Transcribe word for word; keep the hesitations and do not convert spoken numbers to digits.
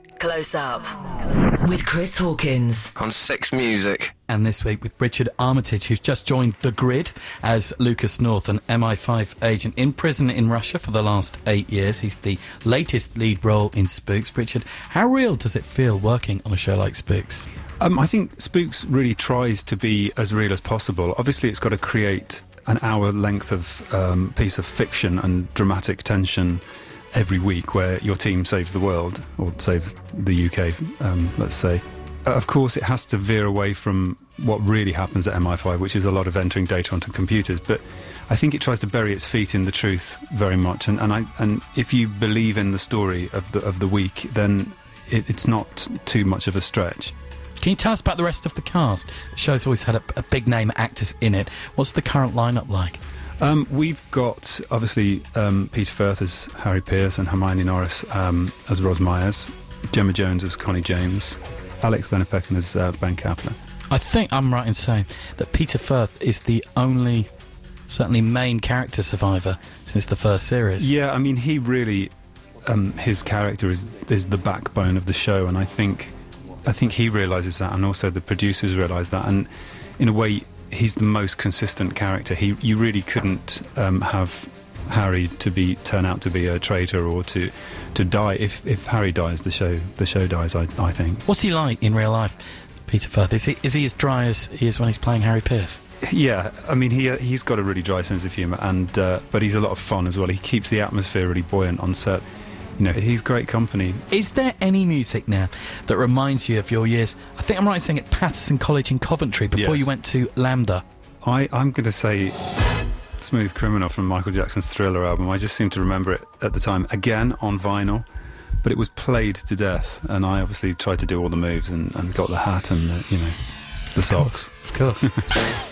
Close Up with Chris Hawkins on Six Music. And this week with Richard Armitage, who's just joined The Grid as Lucas North, an M I five agent in prison in Russia for the last eight years. He's the latest lead role in Spooks. Richard, how real does it feel working on a show like Spooks? Um, I think Spooks really tries to be as real as possible. Obviously, it's got to create an hour length of um, piece of fiction and dramatic tension every week where your team saves the world, or saves the U K, um, let's say. Uh, of course, it has to veer away from what really happens at M I five, which is a lot of entering data onto computers. But I think it tries to bury its feet in the truth very much. And, and, I, and if you believe in the story of the, of the week, then it, it's not too much of a stretch. Can you tell us about the rest of the cast? The show's always had a, a big name actors in it. What's the current lineup like? Um, we've got, obviously, um, Peter Firth as Harry Pearce and Hermione Norris um, as Ros Myers, Gemma Jones as Connie James, Alex Venepecken as uh, Ben Kaplan. I think I'm right in saying that Peter Firth is the only, certainly main character survivor since the first series. Yeah, I mean, he really, um, his character is, is the backbone of the show, and I think, I think he realises that, and also the producers realise that, and in a way, he's the most consistent character. He, you really couldn't um, have Harry to be turn out to be a traitor or to to die. If if Harry dies, the show the show dies. I I think. What's he like in real life, Peter Firth? Is he is he as dry as he is when he's playing Harry Pearce? Yeah, I mean he he's got a really dry sense of humour, and uh, but he's a lot of fun as well. He keeps the atmosphere really buoyant on set. You know, he's great company. Is there any music now that reminds you of your years? I think I'm right in saying at Patterson College in Coventry before Yes. you went to Lambda. I, I'm going to say Smooth Criminal from Michael Jackson's Thriller album. I just seem to remember it at the time, again on vinyl, but it was played to death, and I obviously tried to do all the moves and, and got the hat and the, you know, the socks. Of course. Of course.